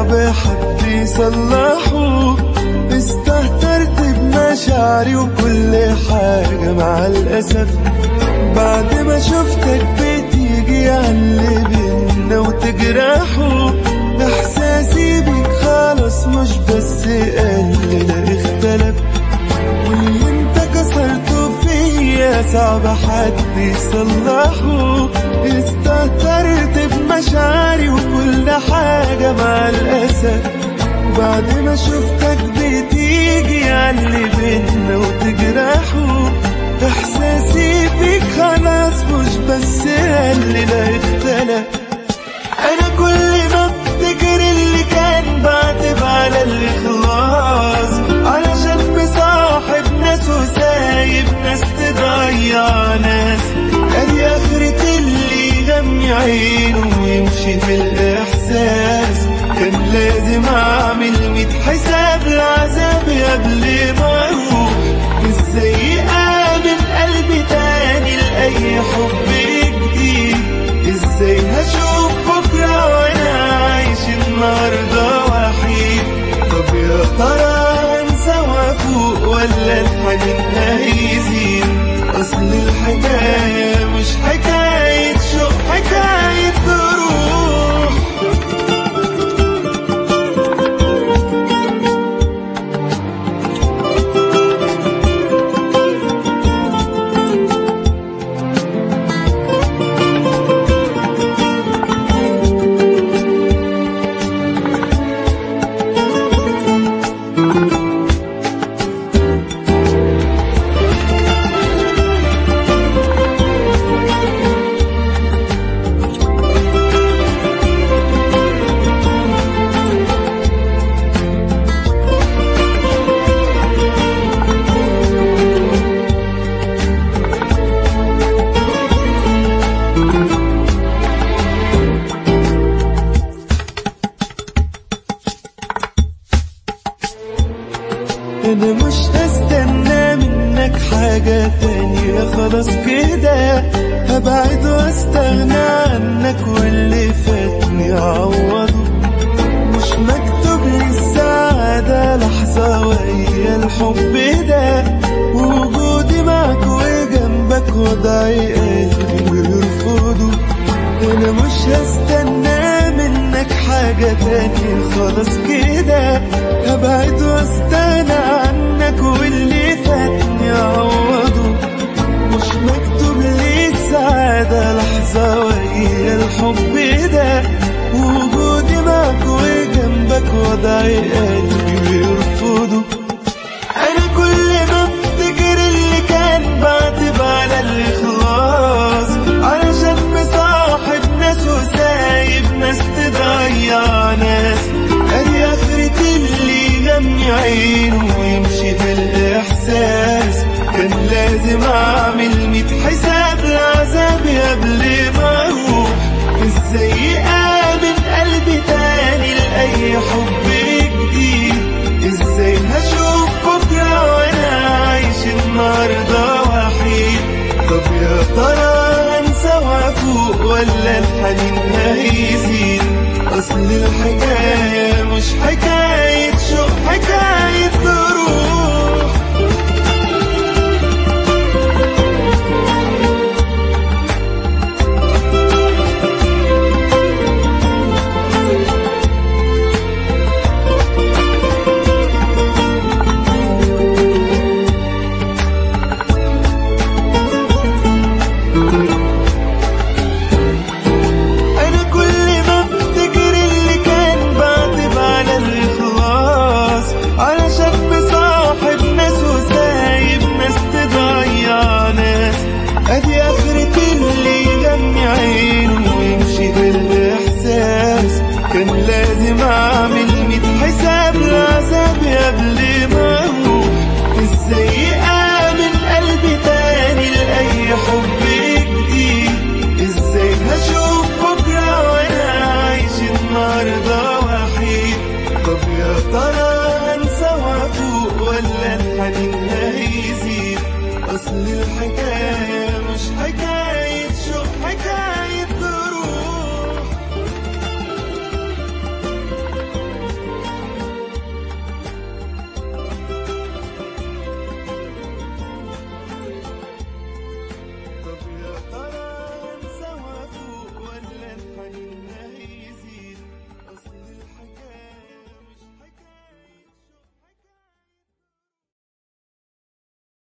صعب حد يصلحه. استهترت بمشاعري وكل حاجة مع الأسف، بعد ما شفتك بتيجي عاللي بينا وتجرحه. إحساسي بيك خلاص مش بس قل ده اختلف، واللي انت كسرته فيا صعب حد يصلحه. استهترت بمشاعري وكل حاجة مع الأسف، بعد ما شفتك بتيجي عاللي بينا وتجرحه. إحساسي بيك خلاص مش بس قل ده اختلف. أنا كل ما افتكر اللي كان بعتب على الإخلاص، علشان مصاحب ناس وسايب ناس تضيع ناس. أدي آخرة اللي غمي عينه ويمشي في الإحساس. كان لازم أعمل 100 حساب لعذابي قبل ما أروح. إزاي آمن قلبي تاني لأي حب جديد؟ إزاي هشوف بكرة وأنا عايش النهاردة وحيد؟ طب يا ترى هنسى وأفوق ولا الحنين هيزيد؟ أصل الحكاية مش حكاية شوق، حكاية ظروف. أنا مش هستنى منك حاجة تانية، خلاص كده هبعد واستغنى عنك واللي فاتني أعوضه. مش مكتوب لي السعادة لحظة ويا الحب ده، ووجودي معك وجنبك وضعي قلبي ويرفضه. أنا مش هستنى منك حاجة تانية، خلاص كده هبعد واستغنى عنك واللي فاتني أعوضه. مش مكتوب لي السعادة لحظة ويا الحب ده، ووجودي معك وجنبك وضعي قلبي ويرفضه. أنا كل ما افتكر اللي كان بعتب على الإخلاص، علشان مصاحب ناس وسايب ناس تضيع ناس. أدي آخرة اللي غمي عينه ويمشي في الإحساس. كان لازم أعمل 100 حساب لعذابي قبل ما أروح. إزاي آمن قلبي تاني لأي حب جديد؟ إزاي هشوف بكرة وأنا عايش النهاردة وحيد؟ طب يا ترى هنسى وأفوق ولا الحنين هيزيد؟ أصل الحكاية مش حكاية شوق، حكاية ظروف. كان لازم أعمل 100 حساب لعذابي قبل ما أروح. إزاي آمن قلبي تاني لأي حب جديد؟ إزاي هشوف بكرة وأنا عايش النهاردة وحيد؟ طب يا ترى هنسى وأفوق ولا الحنين هيزيد؟ أصل الحكاية مش حكاية